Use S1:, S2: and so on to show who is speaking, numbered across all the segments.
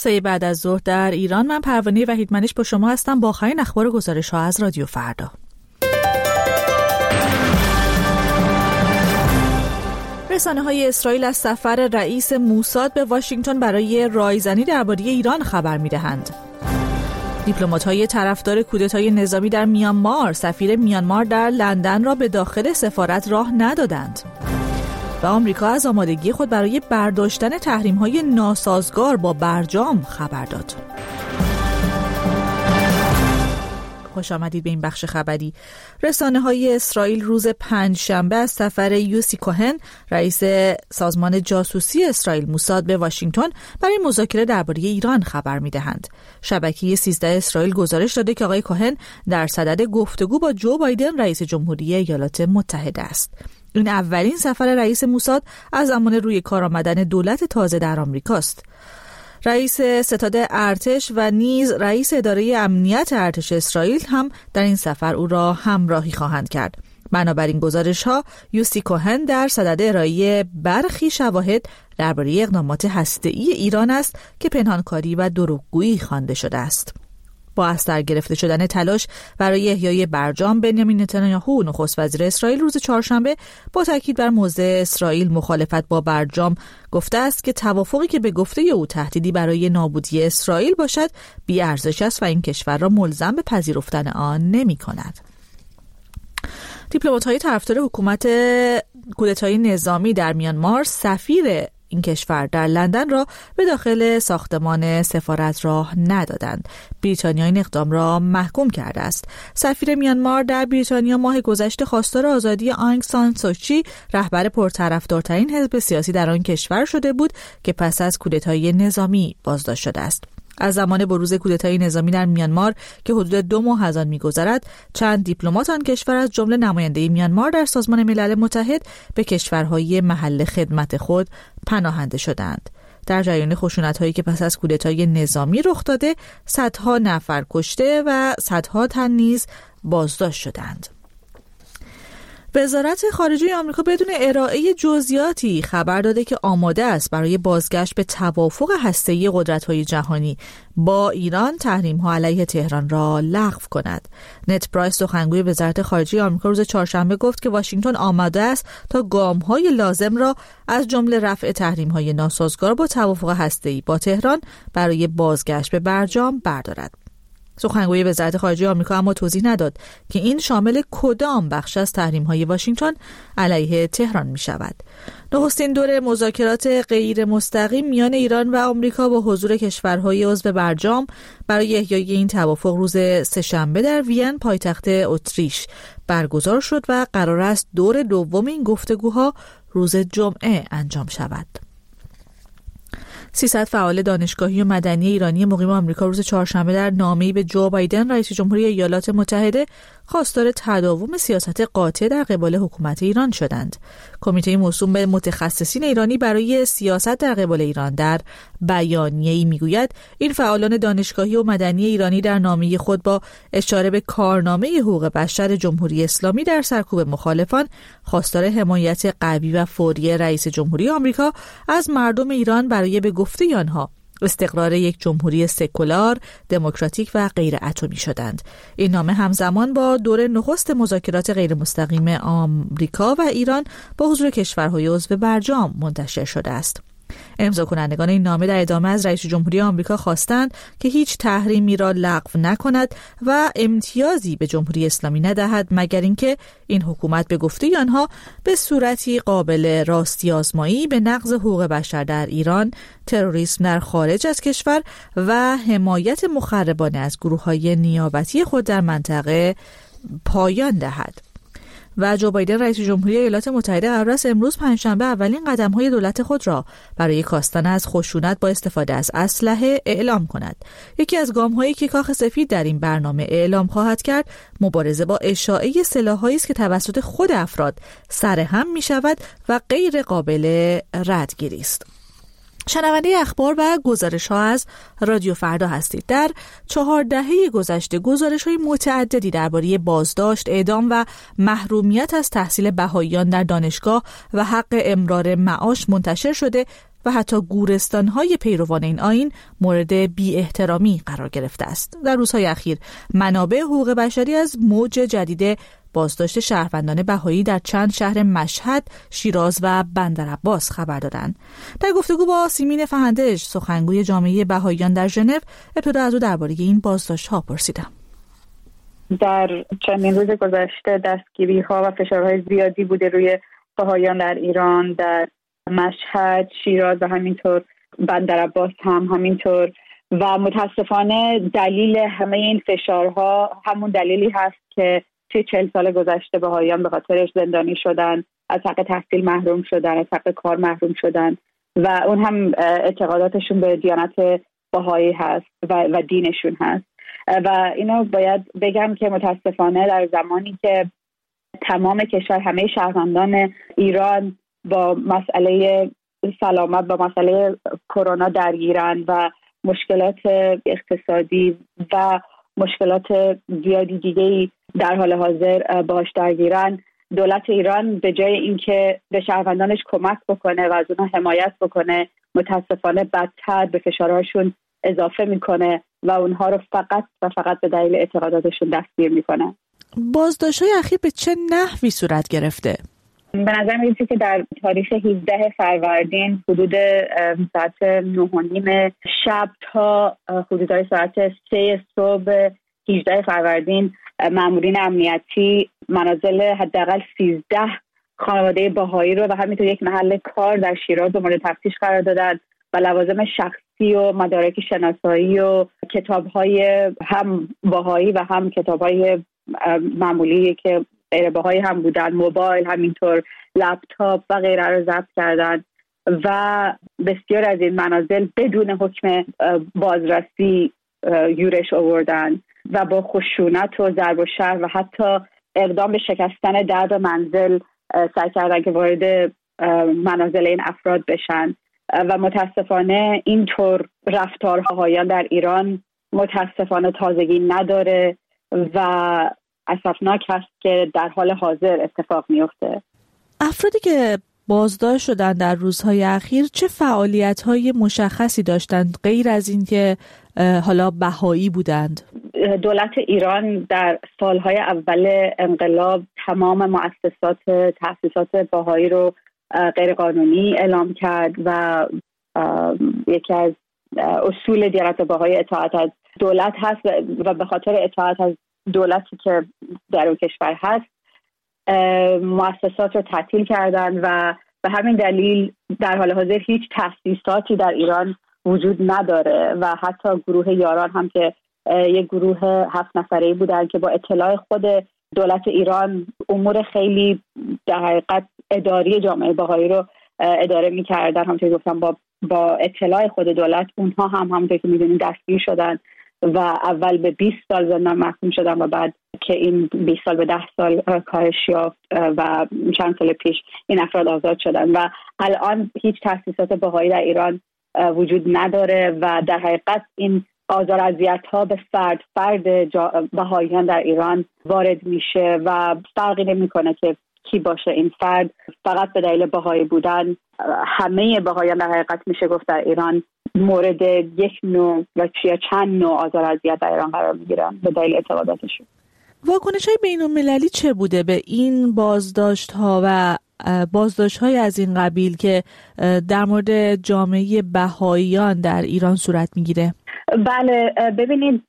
S1: سایه بعد از ظهر در ایران. من پروانه وحیدمنش با شما هستم با آخرین اخبار و گزارش‌ها از رادیو فردا. رسانه‌های اسرائیل از سفر رئیس موساد به واشنگتن برای رایزنی درباره ایران خبر می‌دهند. دیپلمات‌های طرفدار کودتای نظامی در میانمار سفیر میانمار در لندن را به داخل سفارت راه ندادند. و آمریکا از آمادگی خود برای برداشتن تحریم‌های ناسازگار با برجام خبر داد. خوش آمدید به این بخش خبری. رسانه‌های اسرائیل روز پنجشنبه از سفر یوسی کوهن رئیس سازمان جاسوسی اسرائیل موساد به واشنگتن برای مذاکره درباره ایران خبر می‌دهند. شبکه 13 اسرائیل گزارش داده که آقای کوهن در صدد گفتگو با جو بایدن رئیس جمهوری ایالات متحده است. این اولین سفر رئیس موساد از زمان روی کار آمدن دولت تازه در آمریکاست. رئیس ستاد ارتش و نیز رئیس اداره امنیت ارتش اسرائیل هم در این سفر او را همراهی خواهند کرد. بنابراین گزارش‌ها یوسی کوهن در صدد ارائه برخی شواهد درباره اقدامات هسته‌ای ایران است که پنهانکاری و دروغگویی خوانده شده است. با از سر گرفته شدن تلاش برای احیای برجام، بنیامین نتانیاهو نخست وزیر اسرائیل روز چهارشنبه با تاکید بر موضع اسرائیل مخالفت با برجام گفته است که توافقی که به گفته او تهدیدی برای نابودی اسرائیل باشد بی‌ارزش است و این کشور را ملزم به پذیرفتن آن نمی‌کند. دیپلمات‌های طرفدار حکومت کودتای نظامی در میانمار سفیر این کشور در لندن را به داخل ساختمان سفارت راه ندادند. بریتانیا این اقدام را محکوم کرده است. سفیر میانمار در بریتانیا ماه گذشته خواستار آزادی آنگ سان سوچی، رهبر پرطرفدارترین حزب سیاسی در آن کشور شده بود که پس از کودتای نظامی بازداشت شده است. از زمان بروز کودتای نظامی در میانمار که حدود 2 ماه از آن می‌گذرد، چند دیپلمات آن کشور از جمله نماینده میانمار در سازمان ملل متحد به کشورهای محل خدمت خود پناهنده شدند. در جریان خشونت‌هایی که پس از کودتای نظامی رخ داده، صدها نفر کشته و صدها تن نیز بازداشت شدند. وزارت خارجه آمریکا بدون ارائه جزئیاتی خبر داده که آماده است برای بازگشت به توافق هسته‌ای قدرت‌های جهانی با ایران تحریم‌ها علیه تهران را لغو کند. نت پرایس سخنگوی وزارت خارجه آمریکا روز چهارشنبه گفت که واشنگتن آماده است تا گام‌های لازم را از جمله رفع تحریم‌های ناسازگار با توافق هسته‌ای با تهران برای بازگشت به برجام بردارد. سخنگوی وزارت خارجه آمریکا اما توضیح نداد که این شامل کدام بخش از تحریم‌های واشنگتن علیه تهران می‌شود. نخستین دور مذاکرات غیر مستقیم میان ایران و آمریکا با حضور کشورهای عضو برجام برای احیای این توافق روز سه‌شنبه در وین پایتخت اتریش برگزار شد و قرار است دور دوم این گفتگوها روز جمعه انجام شود. 300 فعال دانشگاهی و مدنی ایرانی مقیم آمریکا روز چهارشنبه در نامه‌ای به جو بایدن رئیس جمهوری ایالات متحده خواستار تداوم سیاست قاطع در قبال حکومت ایران شدند. کمیته موسوم به متخصصین ایرانی برای سیاست در قبال ایران در بیانیه‌ای میگوید این فعالان دانشگاهی و مدنی ایرانی در نامه خود با اشاره به کارنامه حقوق بشر جمهوری اسلامی در سرکوب مخالفان خواستار حمایت قوی و فوری رئیس جمهوری آمریکا از مردم ایران برای به گفته آنها استقرار یک جمهوری سکولار، دموکراتیک و غیر اتمی شدند. این نامه همزمان با دور نخست مذاکرات غیر مستقیم آمریکا و ایران با حضور کشورهای عضو برجام منتشر شده است. امضا کنندگان این نامه در ادامه از رئیس جمهوری آمریکا خواستند که هیچ تحریمی را لغو نکند و امتیازی به جمهوری اسلامی ندهد مگر اینکه این حکومت به گفته آنها به صورتی قابل راستی آزمایی به نقض حقوق بشر در ایران، تروریسم در خارج از کشور و حمایت مخربانه از گروه‌های نیابتی خود در منطقه پایان دهد. و جو بایدن رئیس جمهوری ایالات متحده قرار است امروز پنجشنبه اولین قدم‌های دولت خود را برای کاستن از خشونت با استفاده از اسلحه اعلام کند. یکی از گام‌هایی که کاخ سفید در این برنامه اعلام خواهد کرد، مبارزه با اشاعه سلاح‌هایی است که توسط خود افراد سرهم می‌شود و غیر قابل ردگیری است. شنونده اخبار و گزارش‌ها از رادیو فردا هستید. در 4 دهه گذشته گزارش‌های متعددی درباره بازداشت، اعدام و محرومیت از تحصیل بهائیان در دانشگاه و حق امرار معاش منتشر شده و حتی گورستان‌های پیروان این آیین مورد بی‌احترامی قرار گرفته است. در روزهای اخیر منابع حقوق بشری از موج جدید بازداشت شهروندان بهایی در چند شهر مشهد، شیراز و بندرعباس خبر دادند. در گفتگو با سیمین فهندش، سخنگوی جامعه بهاییان در ژنو، ابتدا از او درباره این بازداشت‌ها پرسیدم.
S2: در چندین روز گذشته دستگیری‌ها و فشارهای زیادی بوده روی بهاییان در ایران، در مشهد، شیراز و همینطور بندرعباس هم همینطور، و متاسفانه دلیل همه این فشارها همون دلیلی هست که توی 40 سال گذشته بهاییان به خاطرش زندانی شدن، از حق تحصیل محروم شدن، از حق کار محروم شدن و اون هم اعتقاداتشون به دیانت بهایی هست و دینشون هست. و اینو باید بگم که متاسفانه در زمانی که تمام کشور، همه شهروندان ایران با مسئله سلامت، با مسئله کرونا درگیرن و مشکلات اقتصادی و مشکلات زیادی دیگه‌ای در حال حاضر باهاش درگیرن، دولت ایران به جای اینکه به شهروندانش کمک بکنه و از اونها حمایت بکنه، متاسفانه بدتر به فشارهاشون اضافه میکنه و اونها رو فقط به دلیل اعتقاداتشون دستگیر میکنه.
S1: بازداشت‌های اخیر به چه نحوی صورت گرفته؟
S2: به نظر میاد که در تاریخ 17 فروردین حدود ساعت 9:30 شب تا حدود ساعت 3 صبح 18 فروردین مامورین امنیتی منازل حداقل 13 خانواده بهایی رو و همینطور یک محل کار در شیراز مورد تفتیش قرار دادن و لوازم شخصی و مدارک شناسایی و کتاب‌های هم بهایی و هم کتاب‌های معمولی که غیر بهایی هم بودن، موبایل، همینطور لپتاپ و غیره رو ضبط کردن و بسیار از این منازل بدون حکم بازرسی یورش آوردن و با خشونت و ضرب و شر و حتی اقدام به شکستن درب منزل سعی کردن که وارد منازل این افراد بشن و متاسفانه اینطور رفتارها بهاییان در ایران متاسفانه تازگی نداره و اسفناک هست که در حال حاضر اتفاق میفته.
S1: افرادی که بازداشت شدن در روزهای اخیر چه فعالیت‌های مشخصی داشتند غیر از این که حالا بهایی بودند؟
S2: دولت ایران در سالهای اول انقلاب تمام مؤسسات تأسیسات بهایی رو غیر قانونی اعلام کرد و یکی از اصول دیانت بهایی اطاعت از دولت هست و به خاطر اطاعت از دولتی که در اون کشور هست مؤسسات رو تعطیل کردن و به همین دلیل در حال حاضر هیچ تأسیساتی در ایران وجود نداره و حتی گروه یاران هم که یک گروه 7 نفره‌ای بودن که با اطلاع خود دولت ایران امور خیلی در حقیقت اداری جامعه بهایی رو اداره می‌کردن، همونطور که گفتم با اطلاع خود دولت اونها هم همونطور که می‌دونید دستگیر شدن و اول به 20 سال زندان محکوم شدن و بعد که این 20 سال به 10 سال کاهش یافت و چند سال پیش این افراد آزاد شدن و الان هیچ تأسیسات بهایی در ایران وجود نداره و در حقیقت این آزار اذیت‌ها به فرد بهاییان در ایران وارد میشه و فرقی نمی‌کنه که کی باشه این فرد، فقط به دلیل بهایی بودن همه بهاییان در حقیقت میشه گفت در ایران مورد یک نوع و چند نوع آزار اذیت در ایران قرار میگیرن به دلیل اعتقاداتشون.
S1: واکنش‌های بین‌المللی چه بوده به این بازداشت‌ها و بازداشت‌های از این قبیل که در مورد جامعه بهاییان در ایران صورت میگیره؟
S2: بله، ببینید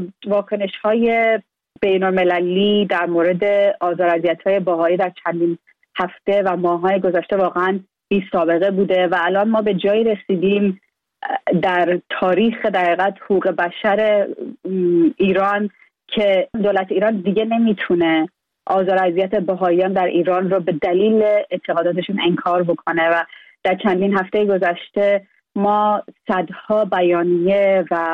S2: واکنش‌های بین‌المللی در مورد آزار اذیت‌های بهایی در چندین هفته و ماه‌های گذشته واقعاً بی سابقه بوده و الان ما به جایی رسیدیم در تاریخ در حقیقت حقوق بشر ایران که دولت ایران دیگه نمیتونه آزار اذیت بهاییان در ایران رو به دلیل اعتقاداتشون انکار بکنه و در چندین هفته گذشته ما صدها بیانیه و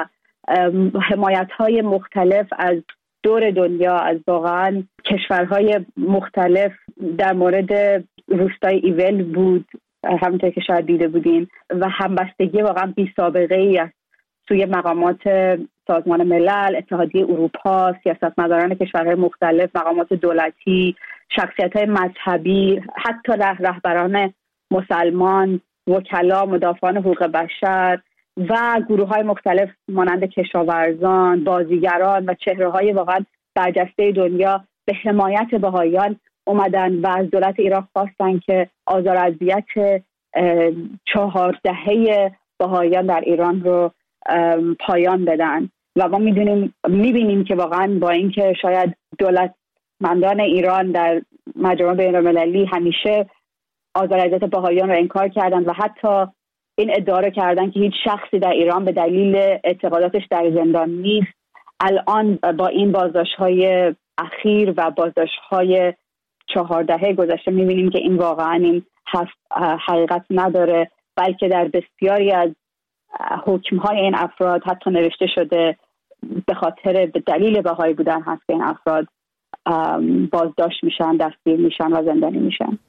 S2: حمایت‌های مختلف از دور دنیا، از واقعا کشورهای مختلف در مورد روستای ایول بود، همونطور که شاید دیده بودین، و همبستگی واقعا بی سابقه ای از سوی مقامات سازمان ملل، اتحادیه اروپا، سیاستمداران کشورهای مختلف، مقامات دولتی، شخصیت‌های مذهبی، حتی رهبران مسلمان وکلا، مدافعان حقوق بشر و گروه‌های مختلف مانند کشاورزان، بازیگران و چهره‌های واقعا برجسته دنیا به حمایت بهائیان اومدن و از دولت ایران خواستن که آزار و اذیت 4 دهه بهائیان در ایران رو پایان بدن. و ما میبینیم که واقعا با اینکه شاید دولتمندان ایران در مجامع بین‌المللی همیشه آزار و اذیت بهائیان رو انکار کردن و حتی این ادعا رو کردن که هیچ شخصی در ایران به دلیل اعتقاداتش در زندان نیست، الان با این بازداشت‌های اخیر و بازداشت‌های 4 دهه گذشته می‌بینیم که این واقعا این حقیقت نداره، بلکه در بسیاری از حکم‌های این افراد حتی نوشته شده به خاطر به دلیل بهایی بودن هست که این افراد بازداشت میشن، دستگیر میشن و زندانی میشن.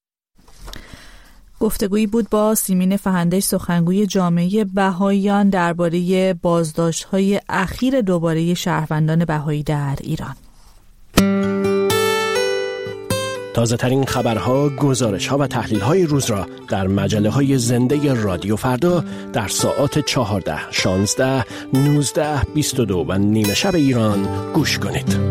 S1: گفتگویی بود با سیمین فهندش، سخنگوی جامعه بهائیان درباره بازداشت‌های اخیر دوباره شهروندان بهایی در ایران.
S3: تازه‌ترین خبرها، گزارش‌ها و تحلیل‌های روز را در مجله‌های زنده رادیو فردا در ساعات 14، 16، 19، 22 و نیمه شب ایران گوش کنید.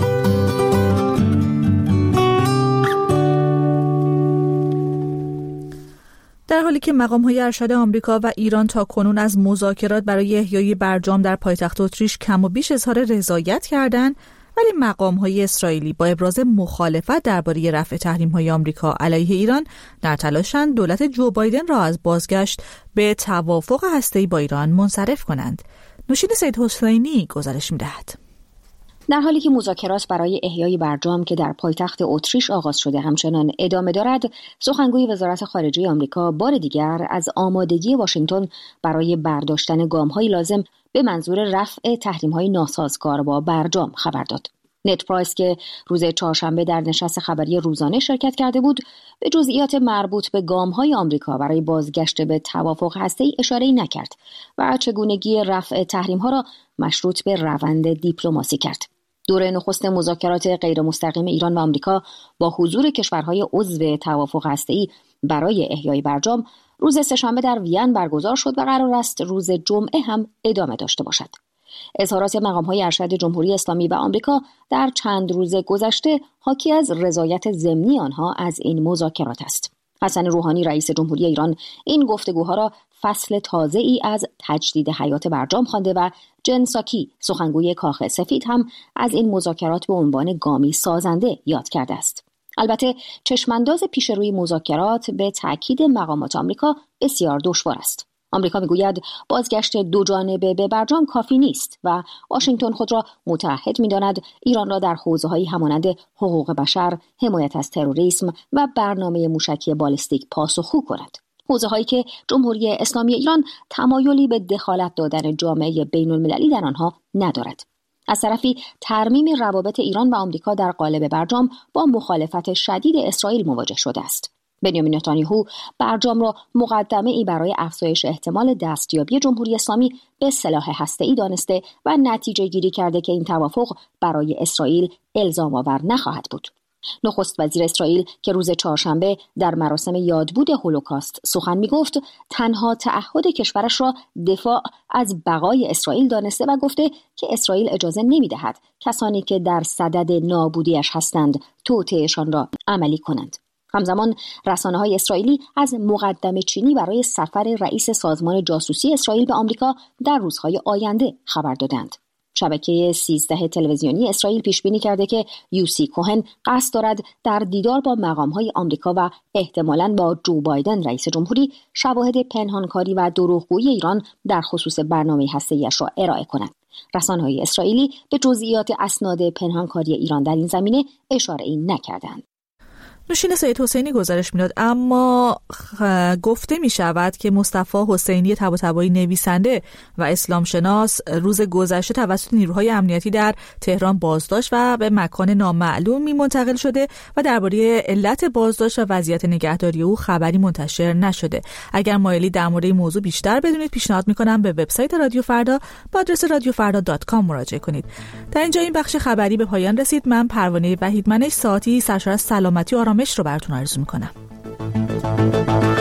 S1: در حالی که مقام‌های ارشد آمریکا و ایران تا کنون از مذاکرات برای احیای برجام در پایتخت اتریش کم و بیش اظهار رضایت کردند، ولی مقام‌های اسرائیلی با ابراز مخالفت درباره رفع تحریم‌های آمریکا علیه ایران در تلاشند دولت جو بایدن را از بازگشت به توافق هسته‌ای با ایران منصرف کنند. نوشین سید حسینی گزارش می‌دهد.
S4: در حالی که مذاکرات برای احیای برجام که در پایتخت اتریش آغاز شده همچنان ادامه دارد، سخنگوی وزارت خارجه آمریکا بار دیگر از آمادگی واشنگتن برای برداشتن گام‌های لازم به منظور رفع تحریم‌های ناسازگار با برجام خبر داد. نت پرایس که روز چهارشنبه در نشست خبری روزانه شرکت کرده بود، به جزئیات مربوط به گام‌های آمریکا برای بازگشت به توافق هسته‌ای اشاره‌ای نکرد و چگونگی رفع تحریم‌ها را مشروط به روند دیپلماسی کرد. دوره نخست مذاکرات غیر مستقیم ایران و آمریکا با حضور کشورهای عضو توافق هسته‌ای برای احیای برجام روز سه‌شنبه در وین برگزار شد و قرار است روز جمعه هم ادامه داشته باشد. اظهارات مقام‌های ارشد جمهوری اسلامی و آمریکا در چند روز گذشته حاکی از رضایت ضمنی آنها از این مذاکرات است. حسن روحانی رئیس جمهوری ایران این گفتگوها را فصل تازه‌ای از تجدید حیات برجام خوانده و جن ساکی سخنگوی کاخ سفید هم از این مذاکرات به عنوان گامی سازنده یاد کرده است. البته چشمانداز پیش روی مذاکرات به تاکید مقامات آمریکا بسیار دشوار است. آمریکا میگوید بازگشت دو جانبه به برجام کافی نیست و واشنگتن خود را متعهد می‌داند ایران را در حوزه‌هایی همانند حقوق بشر، حمایت از تروریسم و برنامه موشکی بالستیک پاسخگو کند. حوزه‌هایی که جمهوری اسلامی ایران تمایلی به دخالت دادن جامعه بین‌المللی در آنها ندارد. از طرفی ترمیم روابط ایران و آمریکا در قالب برجام با مخالفت شدید اسرائیل مواجه شده است. بنیامین نتانیاهو برجام را مقدمه‌ای برای افزایش احتمال دستیابی جمهوری اسلامی به سلاح هسته‌ای دانسته و نتیجه گیری کرده که این توافق برای اسرائیل الزام آور نخواهد بود. نخست وزیر اسرائیل که روز چهارشنبه در مراسم یادبود هولوکاست سخن می‌گفت، تنها تعهد کشورش را دفاع از بقای اسرائیل دانسته و گفته که اسرائیل اجازه نمی‌دهد کسانی که در صدد نابودیش هستند توطئه‌شان را عملی کنند. همزمان رسانه‌های اسرائیلی از مقدمه چینی برای سفر رئیس سازمان جاسوسی اسرائیل به آمریکا در روزهای آینده خبر دادند. شبکه 13 تلویزیونی اسرائیل پیش بینی کرده که یوسی کوهن قصد دارد در دیدار با مقام‌های آمریکا و احتمالاً با جو بایدن رئیس جمهوری شواهد پنهانکاری و دروغگویی ایران در خصوص برنامه هسته‌ایش را ارائه کند. رسانه‌های اسرائیلی به جزئیات اسناد پنهانکاری ایران در این زمینه اشاره‌ای نکردند.
S1: نوشین سید حسینی گزارش میداد. اما گفته می شود که مصطفی حسینی طباطبایی نویسنده و اسلام شناس روز گذشته توسط نیروهای امنیتی در تهران بازداشت و به مکان نامعلومی منتقل شده و درباره علت بازداشت و وضعیت نگهداری او خبری منتشر نشده. اگر مایلی در مورد این موضوع بیشتر بدونید پیشنهاد میکنم به وبسایت رادیو فردا با آدرس radiofarda.com مراجعه کنید. در اینجا این بخش خبری به پایان رسید. من پروانه وحیدمنش ساعتی سرشار از سلامتی و آرامش رو براتون آرزو میکنم.